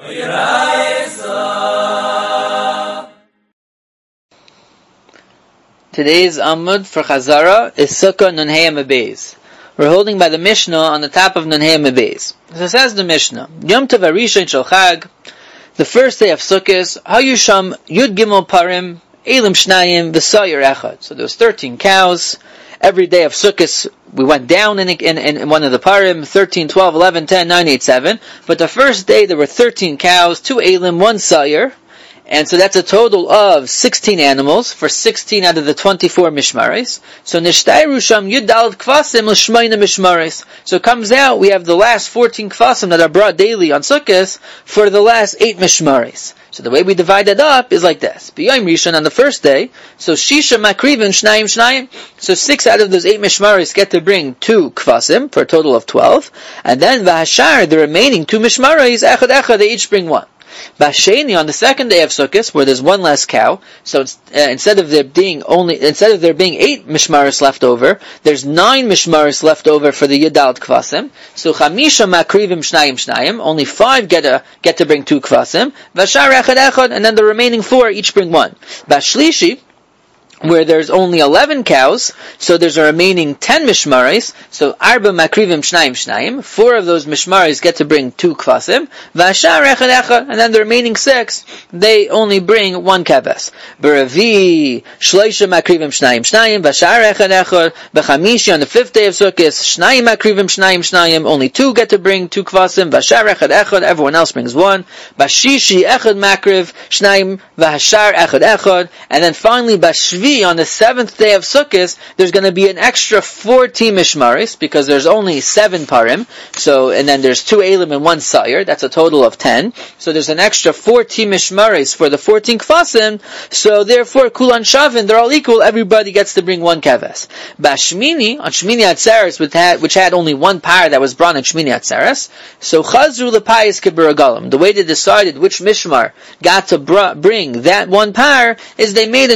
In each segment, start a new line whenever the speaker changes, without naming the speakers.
Today's Amud for Chazara is Sukkah Nun Hey Amabez. We're holding by the Mishnah on the top of Nun Hey Amabez. So says the Mishnah, Yom Tov HaRishon Shel Chag, the first day of Sukkot, Hayusham Yud Gimel Parim, Elim Shnayim, V'Sayir Echad. So there was 13 cows. Every day of Sukkot, we went down in one of the Parim, 13, 12, 11, 10, 9, 8, 7. But the first day there were 13 cows, 2 Elim, 1 Sayir. And so that's a total of 16 animals for 16 out of the 24 mishmaris. So nishtayru sham yudal kvasim l'shmayna mishmaris. So it comes out we have the last 14 kvasim that are brought daily on Sukkot for the last 8 mishmaris. So the way we divide it up is like this. B'yom rishon on the first day, so shisha makrivim shnayim. So 6 out of those 8 mishmaris get to bring 2 kvasim for a total of 12. And then v'hashar, the remaining 2 mishmaris, echad, they each bring 1. Basheni, on the second day of Sukkot, where there's one less cow, so instead of there being 8 mishmaris left over, there's 9 mishmaris left over for the Yudal Kvasim. So Chamisha Makrivim Shnayim, only 5 get to bring 2 Kvasim. Vashar Echad, and then the remaining 4 each bring 1. Bashlishi, where there's only 11 cows, so there's a remaining 10 mishmaris, so Arba Makrivim Shnayim, 4 of those mishmaris get to bring 2 kvasim, Vashar Echad, and then the remaining 6, they only bring 1 keves. B'Revi, Shloisha Makrivim Shnayim, Vashar Echad, B'Chamishi, on the 5th day of Sukkot, Shnayim Makrivim Shnayim, only 2 get to bring 2 kvasim, Vashar Echad, everyone else brings 1, Bashishi Echad Makriv Shnayim, Vashar Echad, and then finally Bashvi, on the 7th day of Sukkot, there's going to be an extra 14 mishmaris, because there's only 7 parim, and then there's 2 elim and 1 sayir, that's a total of 10, so there's an extra 14 mishmaris for the 14 kvasim, so therefore, kulan shavin, they're all equal, everybody gets to bring 1 keves. Bashmini, on Shmini Atzeres, which had only 1 par that was brought on Shmini Atzeres, so chazru lepayis kibiragalim, the way they decided which mishmar got to bring that 1 par, is they made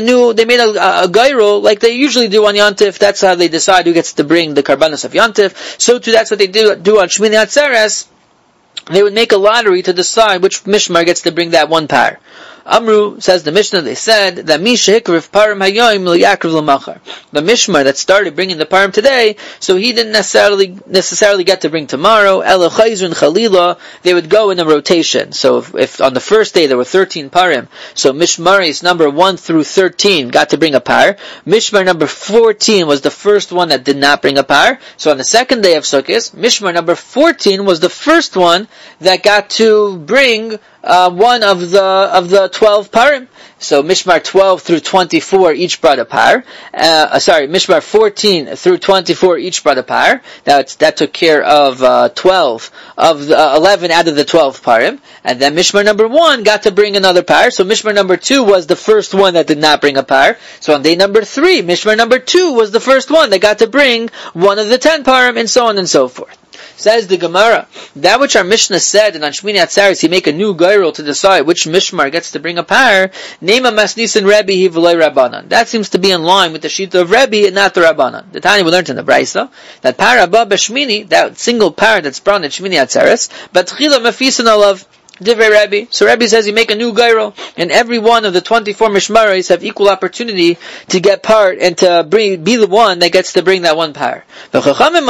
a gairo, like they usually do on Yantif. That's how they decide who gets to bring the karbanos of Yantif. So too, that's what they do on Shmini Atzeres. They would make a lottery to decide which mishmar gets to bring that 1 par. Amru, says the Mishnah, they said that Mishahikriv Parim Hayoim L'Yakriv L'Machar. The Mishmar that started bringing the Parim today, so he didn't necessarily get to bring tomorrow. Ela Chayzun Chalila, they would go in a rotation. So if on the first day there were 13 Parim, so Mishmaris number 1 through 13 got to bring a par. Mishmar number 14 was the first one that did not bring a par. So on the second day of Sukkot, Mishmar number 14 was the first one that got to bring one of the 12 parim. So Mishmar 12 through 24 each brought a par. Mishmar 14 through 24 each brought a par. That took care of 11 out of the 12 parim. And then Mishmar number 1 got to bring another par. So Mishmar number 2 was the first one that did not bring a par. So on day number 3, Mishmar number 2 was the first one that got to bring one of the 10 parim, and so on and so forth. Says the Gemara, that which our Mishnah said, and on Shmini Atzeres he make a new gairul to decide which mishmar gets to bring a par, Nema Masnisin Rebbe V'loi Rabbanan. That seems to be in line with the shita of Rebbe and not the Rabbanan. The Tanya we learned in the Brisa, that par abba b'Shmini, that single par that's brought in Shmini Atzeres, but chila mafisin alav, Divrei Rebbe. So Rebbe says you make a new gairo, and every one of the 24 mishmaris have equal opportunity to get part and to be the one that gets to bring that 1 par. Then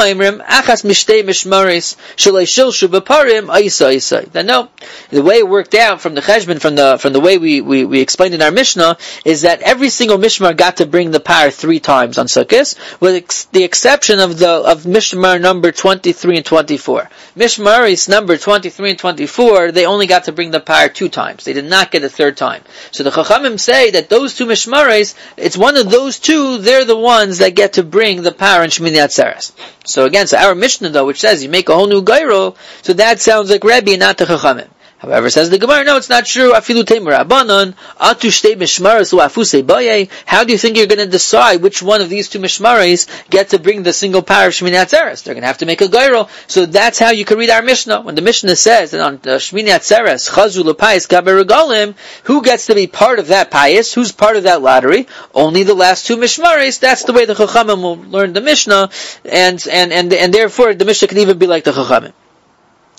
no, the way it worked out from the cheshbon, from the way we explained in our Mishnah, is that every single mishmar got to bring the par 3 times on Sukkot, with the exception of mishmar number 23 and 24. Mishmaris number 23 and 24, they only got to bring the par 2 times. They did not get a 3rd time. So the Chachamim say that those 2 mishmaris, it's one of those 2, they're the ones that get to bring the par in Shmini Atzeres. So again, our Mishnah though, which says you make a whole new gairo, so that sounds like Rebbe and not the Chachamim. However, says the Gemara, no, it's not true. Afilu Teimer Rabbanon, atu shtei mishmaris u'afusei baye. How do you think you're going to decide which one of these 2 mishmaris get to bring the single par of Shmini Atzeres? They're going to have to make a gairo. So that's how you can read our Mishnah. When the Mishnah says that on Shmini Atzeres, chazu l'payis gaber regalim, who gets to be part of that payis? Who's part of that lottery? Only the last 2 mishmaris. That's the way the Chachamim will learn the Mishnah, and therefore the Mishnah can even be like the Chachamim.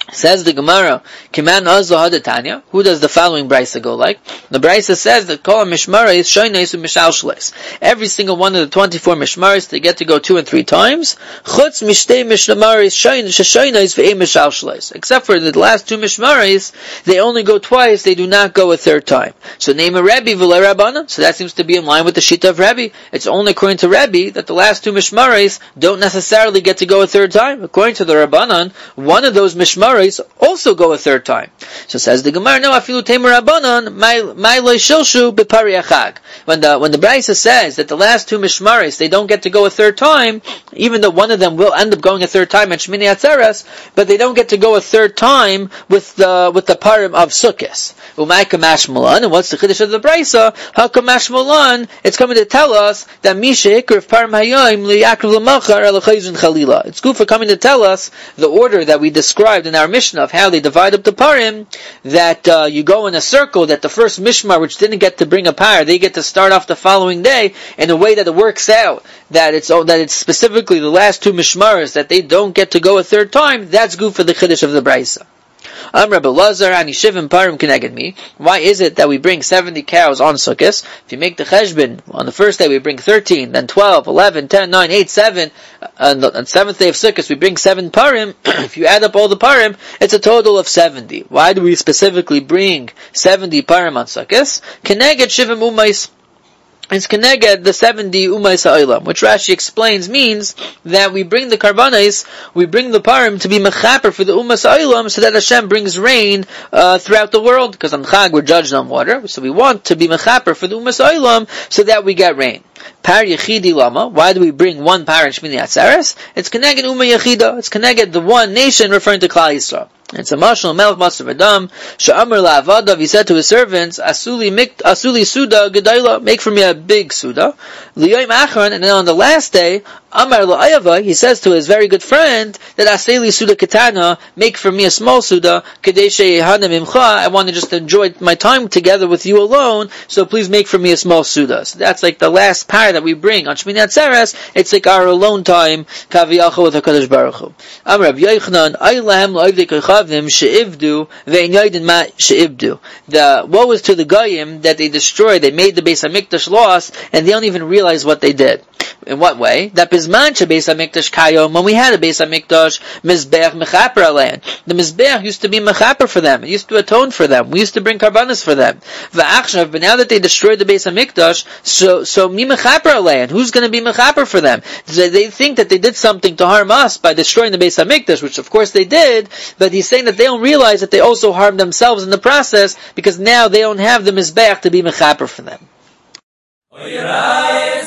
Says the Gemara, Kiman Azla Hadatanya, who does the following Brisa go like? The Brisa says that Kol Mishmara is Shoynais and Mishalshles. Every single one of the 24 Mishmaris, they get to go 2 and 3 times. Chutz Mishtei Mishmaris Shoynais ve'e Mishalshles. Except for the last 2 Mishmaris, they only go twice, they do not go a third time. So name a Rebbe v'lei Rabbanan. So that seems to be in line with the Shita of Rebbe. It's only according to Rebbe that the last 2 Mishmaris don't necessarily get to go a third time. According to the Rabbanan, one of those Mishmaris also go a third time. So says the Gemara, no, afilu temer rabbanon, my loy shilshu b'pari achag. When the Brisa says that the last 2 mishmaris, they don't get to go a third time, even though one of them will end up going a third time at Shmini Atzeres, but they don't get to go a third time with the parim of Sukkos. Umay kamash mulan, and what's the chiddush of the Brisa? Hakamash mulan, it's coming to tell us that misha ikriv parim hayom liyakriv l'machar elachayzun chalila. It's good for coming to tell us the order that we described in our Mishnah of how they divide up the parim, that you go in a circle, that the first mishmar which didn't get to bring a par, they get to start off the following day in a way that it works out, that it's specifically the last 2 mishmaras that they don't get to go a third time. That's good for the chiddush of the Brisa. Rabbi Lazar ani shivim parim keneged me. Why is it that we bring 70 cows on Sukkos? If you make the cheshbon, on the first day we bring 13, then 12, 11, 10, 9, 8, 7, and on the 7th day of Sukkos we bring 7 parim. If you add up all the parim, it's a total of 70. Why do we specifically bring 70 parim on Sukkos? Keneged shivim umais. It's keneged the 70 umais ha'olam, which Rashi explains means that we bring the karbanos, we bring the parim to be mechaper for the umais ha'olam, so that Hashem brings rain throughout the world. Because on Chag we're judged on water, so we want to be mechaper for the umais ha'olam, so that we get rain. Par yechidi lama. Why do we bring 1 par in Shmini Atzeres? It's keneged umay yechida. It's keneged the one nation, referring to Klal Yisrael. It's a mashal melech maser adam she'amar la'avadav. He said to his servants, "Asuli suda gedayla, make for me a big suda." Liyoim achron, and then on the last day, Amar la'ayava, he says to his very good friend that aseli suda katana, make for me a small suda. Kadei she'ehana mimcha, I want to just enjoy my time together with you alone, so please make for me a small suda. So that's like the last par that we bring on Shmini Atzeres. It's like our alone time, kaviyacha with HaKadosh Baruch Hu. Amar Rabbi Yochanan, aylahem la'avdei kochavim she'ivdu ve'in yoydin ma she'ivdu. The woe is to the goyim that they destroyed, they made the Beis HaMikdash lost, and they don't even realize what they did. In what way? That Bizman Beis HaMikdash Kayom, when we had a Beis HaMikdash, Mizbeach Mechaper Alein. The Mizbeach used to be Mechaper for them. It used to atone for them. We used to bring Karbanos for them. V'achshav, but now that they destroyed the Beis HaMikdash, so Mi Mechaper Alein, who's going to be Mechaper for them? They think that they did something to harm us by destroying the Beis HaMikdash, which of course they did, but he's saying that they don't realize that they also harmed themselves in the process, because now they don't have the Mizbeach to be Mechaper for them.